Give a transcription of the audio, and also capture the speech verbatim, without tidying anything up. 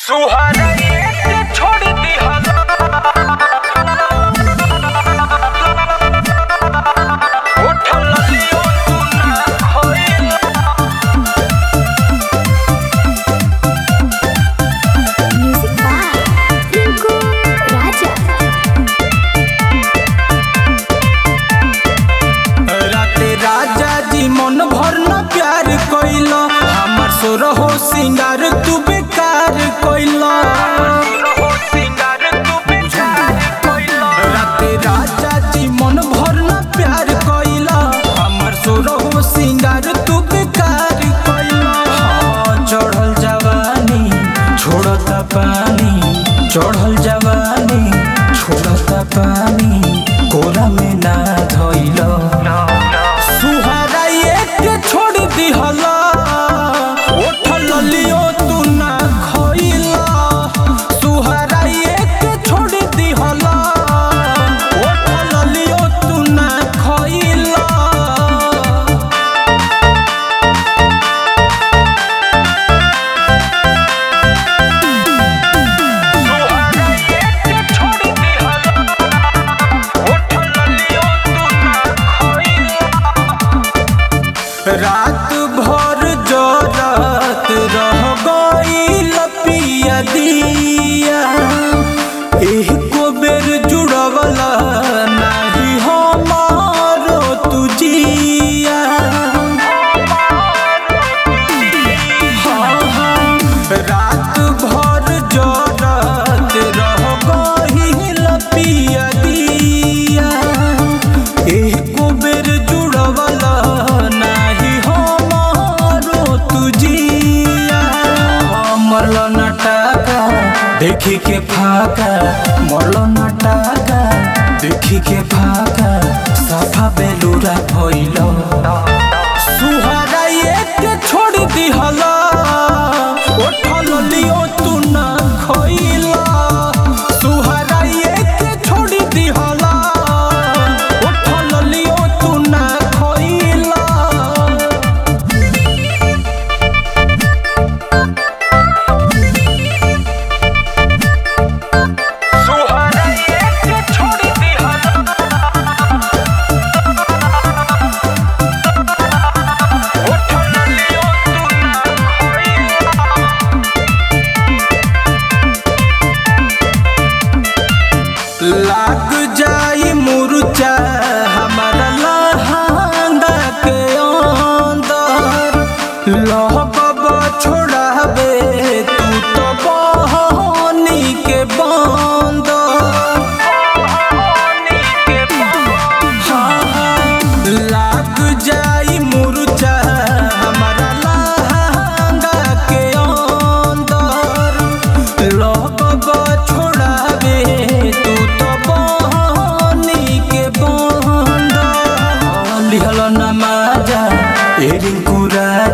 सुहाना ये छोड़ दिहला उठल लियो तू ना होइला। Music by Rinku Raja. राते राजा जी मन भर न प्यार कइल, हमर सोरहो सिंगार तू बेकार कइल। राते राजा जी मन भर न प्यार कइल, हमर सोरहो सिंगार तू बेकार कइल। हाँ, चढ़ल जवानी छोड़ता पानी, चढ़ल जवानी छोड़ता पानी, कोरा में ना धइल। सुहारा एक छोड़ दिहला, उठल लियो तू ना खइला। सुहारा एक छोड़ दिहला, उठल लियो तू ना खइला। सुहाना ये छोड़ दिहला उठल लियो तू ना होइला। रात भर जरत रह गइल पिया दिया, एको बेर जुड़वला नाही हमारो तुजिया। हाँ, हाँ, रात भर जरत रह गइल पिया दिया, एको बेर जुड़वला नाही हमारो तुजिया। मरल नटाका देखी के फाका, मरल नटाका देखी के फाका, साफा बेलूरा भइल। सुहारा एक छोड़ दिहला, उठल लियो तू ना खइला। सुहारा एक छोड़ दिहला, उठल लियो तू ना खइला। सुहाना ये छोड़ दिहला उठल लियो तू ना होइला। लाग जाई मुरचा हमारा लहंगा के अंदर, लहबब छोड़ाबे तू तो बहनी के बंदर। हाँ, हाँ, लाग जाई मुरचा हमारा लहंगा के अंदर, लहबब छोड़ाबे तू तो बहनी के बंदर। लिहल नमाजा ए रिंकू राजा।